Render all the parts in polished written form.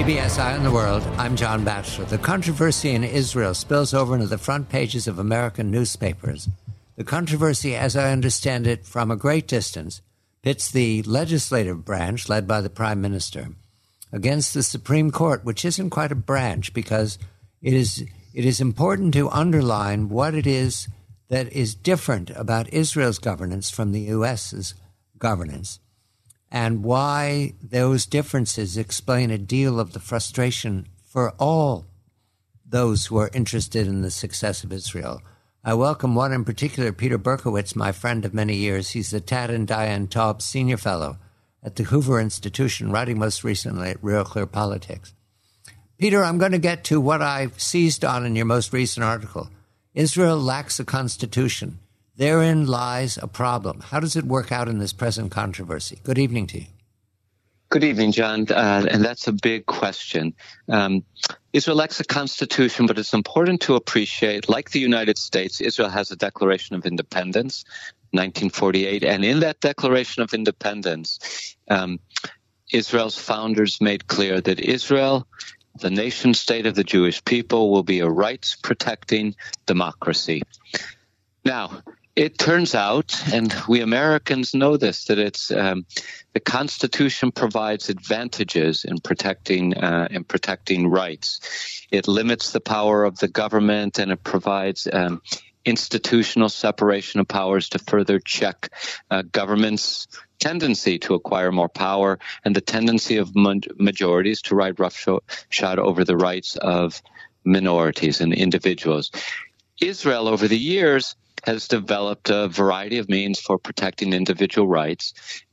CBS Eye on the World, I'm John Batchelor. The controversy in Israel spills over into the front pages of American newspapers. The controversy, as I understand it from a great distance, pits the legislative branch, led by the Prime Minister, against the Supreme Court, which isn't quite a branch because it is important to underline what it is that is different about Israel's governance from the U.S.'s governance, and why those differences explain a deal of the frustration for all those who are interested in the success of Israel. I welcome one in particular, Peter Berkowitz, my friend of many years. He's the Tad and Diane Taub Senior Fellow at the Hoover Institution, writing most recently at Real Clear Politics. Peter, I'm going to get to what I seized on in your most recent article. Israel lacks a constitution. Therein lies a problem. How does it work out in this present controversy? Good evening to you. Good evening, John. And that's a big question. Israel lacks a constitution, but it's important to appreciate, like the United States, Israel has a Declaration of Independence, 1948. And in that Declaration of Independence, Israel's founders made clear that Israel, the nation state of the Jewish people, will be a rights-protecting democracy. Now, it turns out, and we Americans know this, that it's the Constitution provides advantages in protecting rights. It limits the power of the government, and it provides institutional separation of powers to further check government's tendency to acquire more power and the tendency of majorities to ride roughshod over the rights of minorities and individuals. Israel, over the years, has developed a variety of means for protecting individual rights.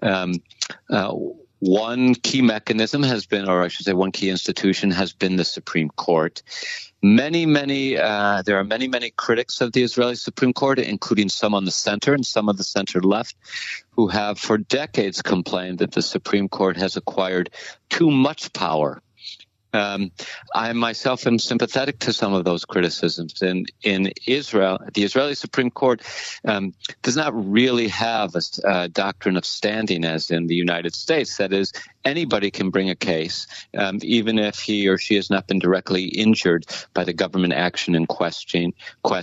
One key mechanism has been, or I should say one key institution has been the Supreme Court. There are many critics of the Israeli Supreme Court, including some on the center and some of the center left, who have for decades complained that the Supreme Court has acquired too much power. I myself am sympathetic to some of those criticisms. In Israel, the Israeli Supreme Court does not really have a doctrine of standing as in the United States. That is, anybody can bring a case, even if he or she has not been directly injured by the government action in question.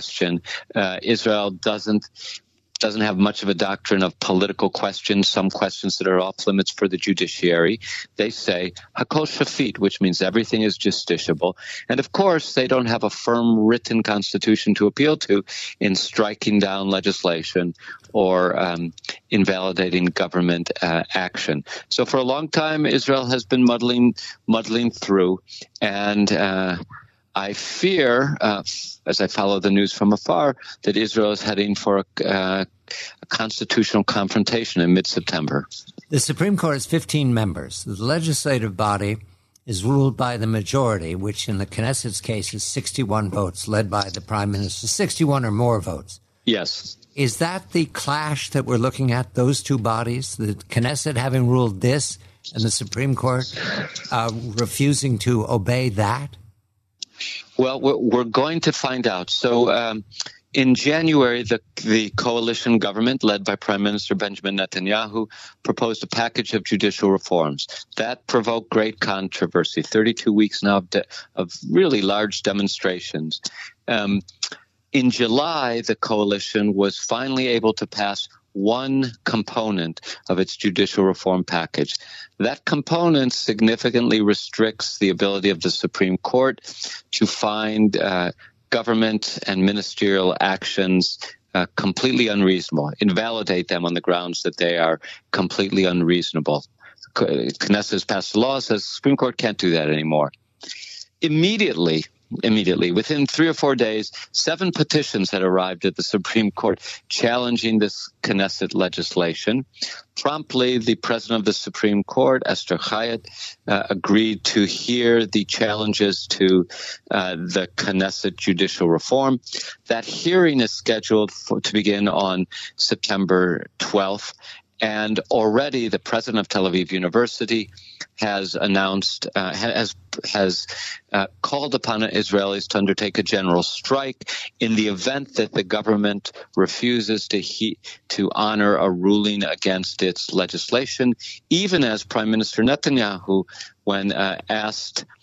Israel doesn't have much of a doctrine of political questions, some questions that are off limits for the judiciary. They say hakol shafit, which means everything is justiciable. And of course, they don't have a firm written constitution to appeal to in striking down legislation or invalidating government action. So for a long time, Israel has been muddling through, and I fear, as I follow the news from afar, that Israel is heading for a constitutional confrontation in mid-September. The Supreme Court has 15 members. The legislative body is ruled by the majority, which in the Knesset's case is 61 votes, led by the Prime Minister, 61 or more votes. Yes. Is that the clash that we're looking at, those two bodies, the Knesset having ruled this and the Supreme Court refusing to obey that? Well, we're going to find out. So in January, the coalition government led by Prime Minister Benjamin Netanyahu proposed a package of judicial reforms. That provoked great controversy, 32 weeks now of really large demonstrations. In July, the coalition was finally able to pass one component of its judicial reform package. That component significantly restricts the ability of the Supreme Court to find government and ministerial actions completely unreasonable, invalidate them on the grounds that they are completely unreasonable. Knesset has passed a law that says the Supreme Court can't do that anymore. Immediately, within 3 or 4 days, 7 petitions had arrived at the Supreme Court challenging this Knesset legislation. Promptly, the president of the Supreme Court, Esther Chayat, agreed to hear the challenges to the Knesset judicial reform. That hearing is scheduled to begin on September 12th. And already the president of Tel Aviv University has announced, has called upon Israelis to undertake a general strike in the event that the government refuses to honor a ruling against its legislation, even as Prime Minister Netanyahu, when asked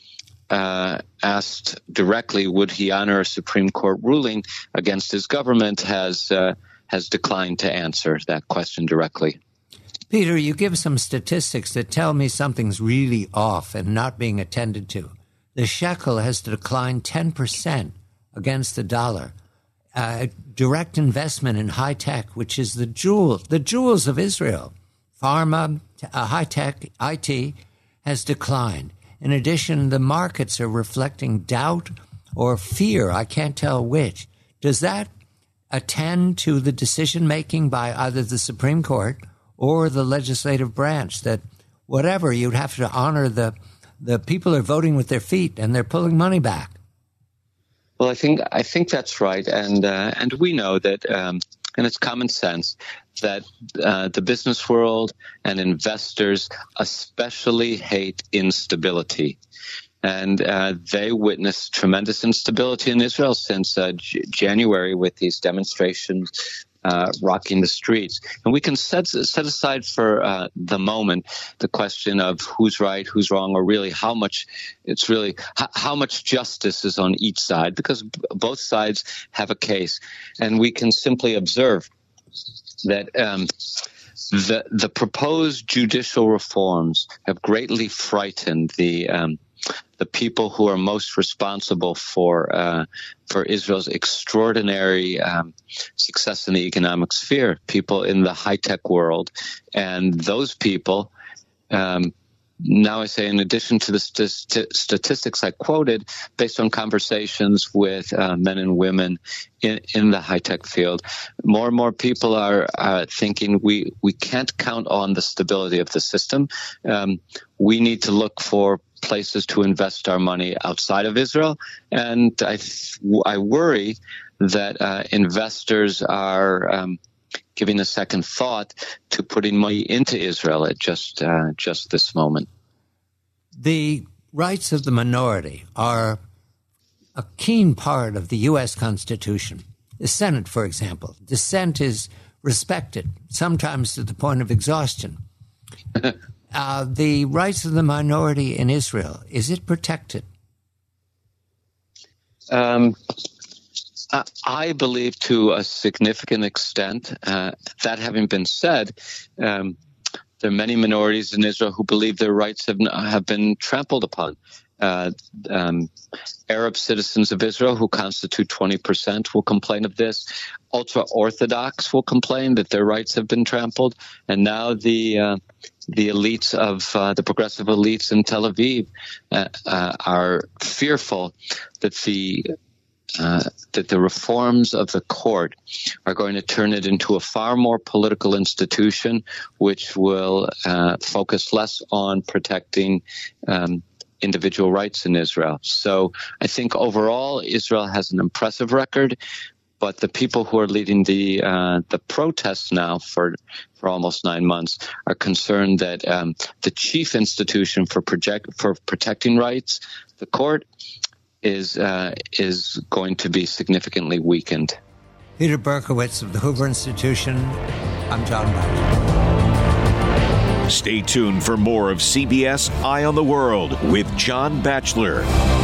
asked directly, would he honor a Supreme Court ruling against his government, has declined to answer that question directly. Peter, you give some statistics that tell me something's really off and not being attended to. The shekel has declined 10% against the dollar. Direct investment in high tech, which is the jewels of Israel, pharma, high tech, IT, has declined. In addition, the markets are reflecting doubt or fear. I can't tell which. Does that attend to the decision-making by either the Supreme Court or the legislative branch that whatever, you'd have to honor the people are voting with their feet and they're pulling money back? Well, I think that's right, and we know that, and it's common sense that the business world and investors especially hate instability, and they witnessed tremendous instability in Israel since January with these demonstrations rocking the streets. And we can set aside for the moment the question of who's right, who's wrong, or really how much justice is on each side, because both sides have a case. And we can simply observe that the proposed judicial reforms have greatly frightened the people who are most responsible for Israel's extraordinary success in the economic sphere, people in the high-tech world. And those people, now I say, in addition to the statistics I quoted, based on conversations with men and women in the high-tech field, more and more people are thinking we can't count on the stability of the system. We need to look for places to invest our money outside of Israel. And I worry that investors are giving a second thought to putting money into Israel at just this moment. The rights of the minority are a keen part of the U.S. Constitution. The Senate, for example, dissent is respected, sometimes to the point of exhaustion. The rights of the minority in Israel, is it protected? I believe to a significant extent. That having been said, there are many minorities in Israel who believe their rights have been trampled upon. Arab citizens of Israel, who constitute 20%, will complain of this. Ultra-Orthodox will complain that their rights have been trampled. And now the elites of the progressive elites in Tel Aviv are fearful that the reforms of the court are going to turn it into a far more political institution, which will focus less on protecting individual rights in Israel. So I think overall Israel has an impressive record, but the people who are leading the protests now for almost 9 months are concerned that the chief institution for protecting rights, the court, is going to be significantly weakened. Peter Berkowitz of the Hoover Institution. I'm John Batchelor. Stay tuned for more of CBS Eye on the World with John Batchelor.